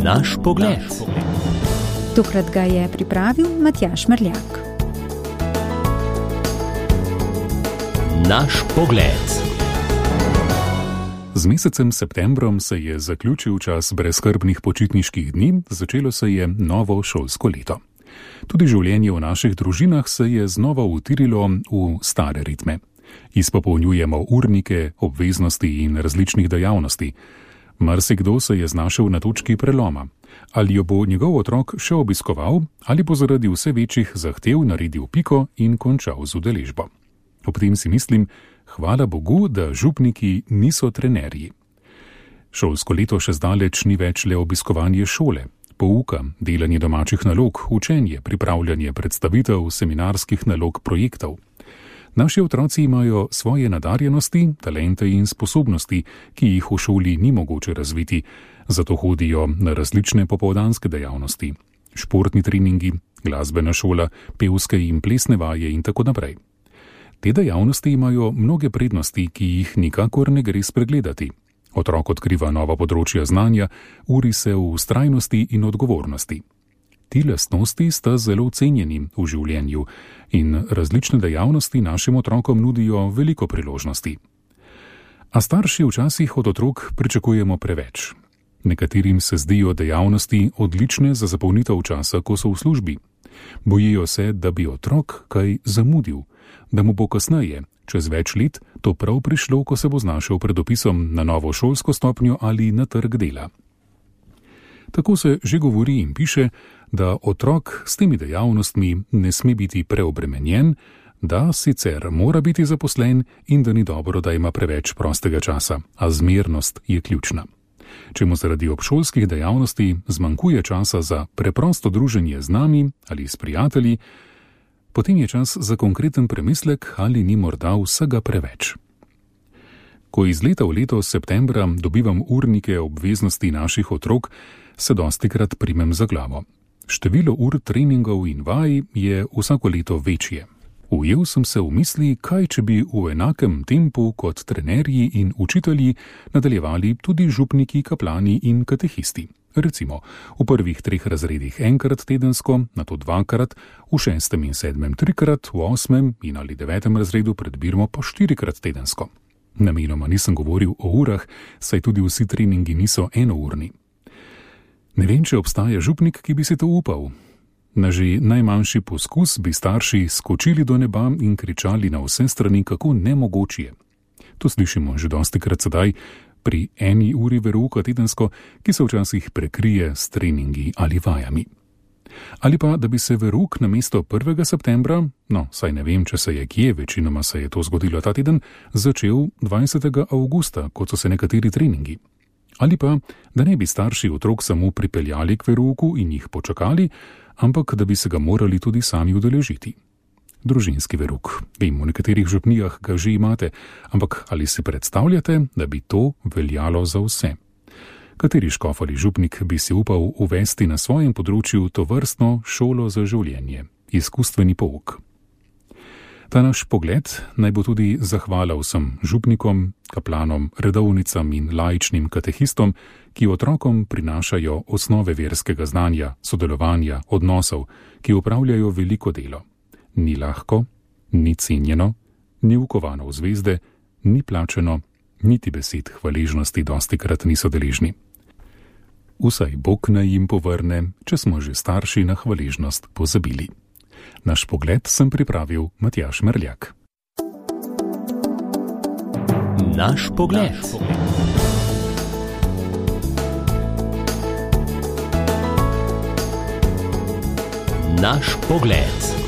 Naš pogled. Tokrat ga je pripravil Matjaž Merljak. Naš pogled. Z mesecem septembrom se je zaključil čas brezskrbnih počitniških dni, začelo se je novo šolsko leto. Tudi življenje v naših družinah se je znova utirilo v stare ritme. Izpopolnjujemo urnike, obveznosti in različnih dejavnosti. Marsikdo se je znašel na točki preloma. Ali jo bo njegov otrok še obiskoval, ali bo zaradi vse večjih zahtev naredil piko in končal z udeležbo. Ob tem si mislim, hvala Bogu, da župniki niso trenerji. Šolsko leto še zdaleč ni več le obiskovanje šole, pouka, delanje domačih nalog, učenje, pripravljanje predstavitev, seminarskih nalog, projektov. Naši otroci imajo svoje nadarjenosti, talente in sposobnosti, ki jih v šoli ni mogoče razviti, zato hodijo na različne popoldanske dejavnosti. Športni treningi, glasbena šola, pevske in plesne vaje in tako naprej. Te dejavnosti imajo mnoge prednosti, ki jih nikakor ne gre spregledati. Otrok odkriva nova področja znanja, uri se v vztrajnosti in odgovornosti. Ti lastnosti sta zelo cenjeni v življenju in različne dejavnosti našim otrokom nudijo veliko priložnosti. A starši včasih od otrok pričakujemo preveč. Nekaterim se zdijo dejavnosti odlične za zapolnitev časa, ko so v službi. Bojijo se, da bi otrok kaj zamudil, da mu bo kasneje, čez več let, to prav prišlo, ko se bo znašel pred opisom na novo šolsko stopnjo ali na trg dela. Tako se že govori in piše, da otrok s temi dejavnostmi ne sme biti preobremenjen, da sicer mora biti zaposlen in da ni dobro, da ima preveč prostega časa, a zmernost je ključna. Če mu zaradi obšolskih dejavnosti zmanjkuje časa za preprosto druženje z nami ali s prijatelji, potem je čas za konkreten premislek, ali ni morda vsega preveč. Ko iz leta v leto septembra dobivam urnike obveznosti naših otrok, se dostikrat primem za glavo. Število ur treningov in vaj je vsako leto večje. Ujel sem se v misli, kaj če bi v enakem tempu kot trenerji in učitelji nadaljevali tudi župniki, kaplani in katehisti. Recimo, v prvih 3 razredih enkrat tedensko, nato 2krat, v 6. in 7. 3krat, v 8. in ali 9. razredu pred birmo pa 4krat tedensko. Namenoma nisem govoril o urah, saj tudi vsi treningi niso enourni. Ne vem, če obstaja župnik, ki bi si to upal. Na že najmanjši poskus bi starši skočili do neba in kričali na vse strani, kako nemogoč je. To slišimo že dostikrat sedaj pri 1 uri verouka tedensko, ki se včasih prekrije s treningi ali vajami. Ali pa, da bi se verouk namesto 1. septembra, saj ne vem, če se je kje, večinoma se je to zgodilo ta teden, začel 20. avgusta, kot so se nekateri treningi. Ali pa, da ne bi starši otrok samo pripeljali k verouku in jih počakali, ampak da bi se ga morali tudi sami udeležiti. Družinski verouk. Vem, v nekaterih župnijah ga že imate, ampak ali si predstavljate, da bi to veljalo za vse? Kateri škof ali župnik bi si upal uvesti na svojem področju to vrstno šolo za življenje, izkustveni pouk? Ta naš pogled naj bo tudi zahvala vsem župnikom, kaplanom, redovnicam in laičnim katehistom, ki otrokom prinašajo osnove verskega znanja, sodelovanja, odnosov, ki opravljajo veliko delo. Ni lahko, ni cenjeno, ni ukovano v zvezde, ni plačeno, niti besed hvaležnosti dostikrat niso deležni. Vsaj Bog naj jim povrne, če smo že starši na hvaležnost pozabili. Naš pogled sem pripravil Matjaž Merljak. Naš pogled. Naš pogled.